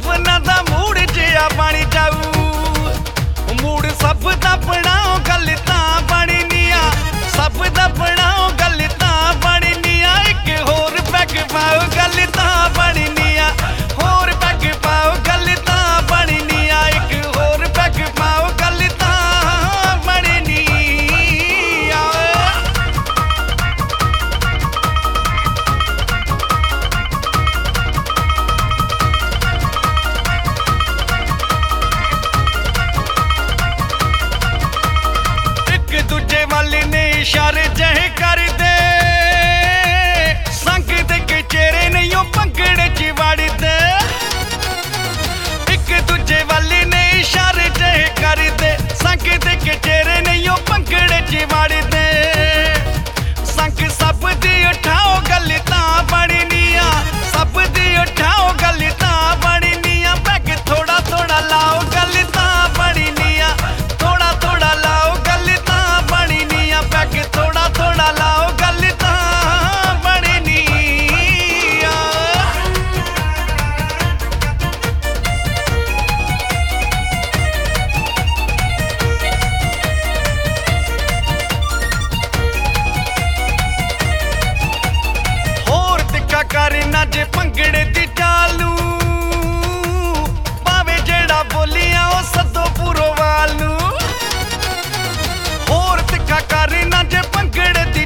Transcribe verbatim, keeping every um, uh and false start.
ਸਭਨਾਂ ਦਾ ਮੂਡ ਜਿਹਾ ਬਣ ਜਾਊ। ਮੂਡ ਸਭ ਦਾ ਬਣਾਓ ਗੱਲ ਤਾਂ ਬਣਨੀ ਆ, ਸਭ ਦਾ ਬਣਾਓ ਗੱਲ ਤਾਂ ਬਣਨੀ ਆ। ਇੱਕ ਹੋਰ ਪੈਗ ਪਾਓ ਗੱਲ ਤਾਂ ਬਣਨੀ ਆ, ਹੋਰ ਪੈਗ ਪਾਓ ਗੱਲ ਤਾਂ ਬਣਨੀ ਆ। ਇੱਕ ਹੋਰ ਪੈਗ ਪਾਓ ਗੱਲ ਤਾਂ ਬਣਨੀ ਆ। ਇੱਕ ਦੂਜੇ ਵੱਲ ਨੇ ਇਸ਼ਾਰੇ ਜਿਹੇ ਕਰਦੇ, ਸੰਗ ਦੇ ਕੇ ਚਿਹਰੇ ਨਹੀਂ ਉਹ ਭੰਗੜੇ ਚ ਵੜਦੇ। ਇੱਕ ਦੂਜੇ ਵੱਲ ਨੇ ਇਸ਼ਾਰੇ ਜਿਹੇ ਕਰਦੇ, ਸੰਗ ਦੇ ਕੇ ਚਿਹਰੇ ਨਹੀਂ ਉਹ ਭੰਗੜੇ ਚ ਵੜਦੇ। ਸੰਗ ਸਭ ਦੀ ਉਠਾਓ ਗੱਲ ਤਾਂ ਬਣਨੀ ਆ, ਸਭ ਦੀ ਉਠਾਓ ਗੱਲ ਤਾਂ ਬਣਨੀ ਆ। ਪੈਗ ਥੋੜਾ ਥੋੜਾ ਲਾਓ ਗੱਲ ਤਾਂ ਬਣਨੀ ਆ, ਥੋੜਾ ਥੋੜਾ ਲਾਓ ਗੱਲ ਤਾਂ ਬਣਨੀ ਆ। ਪੈਗ ਥੋੜਾ ਥੋੜਾ ਲਾਓ ਗੱਲ ਤਾਂ ਬਣਨੀ ਆ। ਹੋਰ ਤਿੱਖਾ ਕਰਨਾ ਜੇ ਭੰਗੜੇ ਦੀ ਚਾਲੂ, ਭਾਵੇਂ ਜਿਹੜਾ ਬੋਲੀਆਂ ਉਹ ਸੱਦੋ ਪੂਰੋ ਵਾਲ ਨੂੰ। ਹੋਰ ਤਿੱਖਾ ਕਰਨਾ ਜੇ ਭੰਗੜੇ ਦੀ